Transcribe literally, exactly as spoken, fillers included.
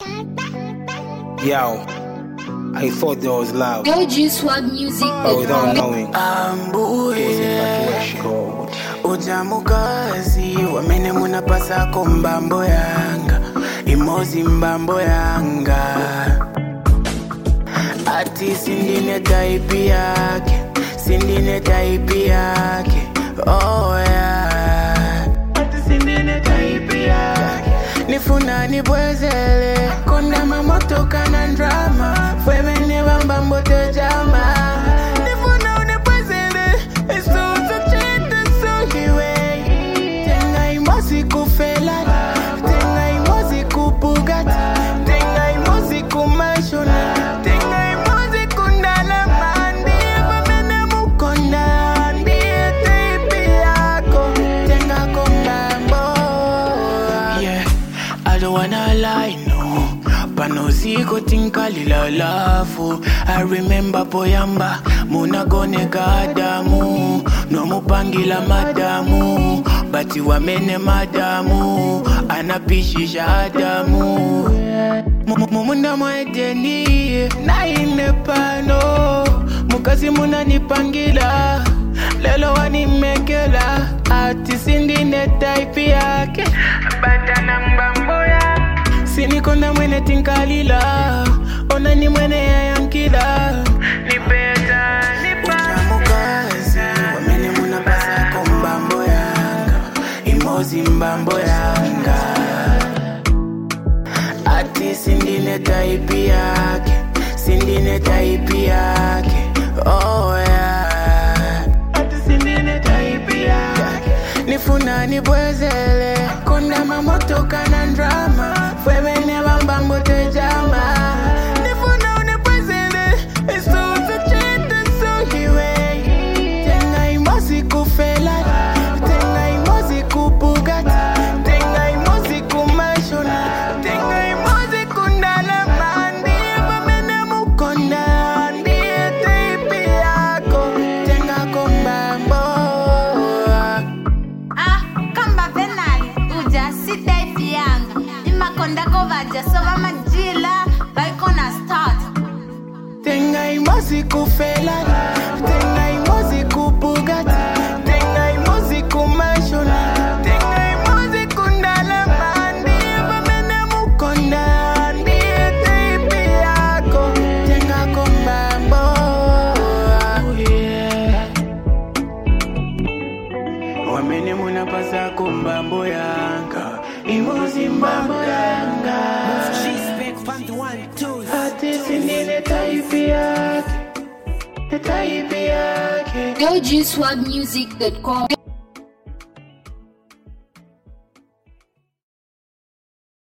Yo, I thought there was love. Yo, G Swag Music. But without knowing, Ambuye it was infatuation gold. ujamukazi wamene munapasa kombambo yanga imozi mbambo yanga ati sindine type yake sindine type yake oh yeah ati sindine type yake nifuna nibwezele konda mamotoka na drama fwemene bambambo tejama nifuna unibwezele esuza chete suhiwe tenga imozi kufela tenga imozi kupugati tenga imozi kumashona tenga imozi kundala mandi bamene mukonda ndiye tepi yako tenga kombambo yeah I don't wanna lie no panoziko tinkalila lafu I remember poyamba munagoneka adamu nomupangila madamu bati wamene madamu anapishisha adamu mumunda mwaeteni naine pano mukazi munanipangila lelo wanimekela ati sindine type yake batana mbamboya sinikonda mwene tinkalila ona ni mwene ya yankila nipeta nipa ujamukazi wamene munapasa kombambo yanga imozi mbambo yanga ati sindine type yake sindine type yake oh yeah ati sindine type yake nifuna nibwezele konda mamotoka na drama fwemene bambambo tejama nifuna unibwezele esuza chete suhiwe tenga imozi kufela tenga imozi kupugati tenga imozi kumashona tenga imozi kundala mandi bamene mukonda ndiye tepi yako tenga kombambo Ah, kamba venali, uja sida ifiyanga Imakonda kovaja, sova majila, baikona start tenga imozi kufela tenga imozi kupugati tenga imozi kumashona tenga imozi kundala mandi bamene mukonda ndiye tepi yako tenga kombambo yeah. wamene munapasa kombambo yanga imozi mbambo yanga ati sindine type yake type yake Yo, G Swag Music dot com.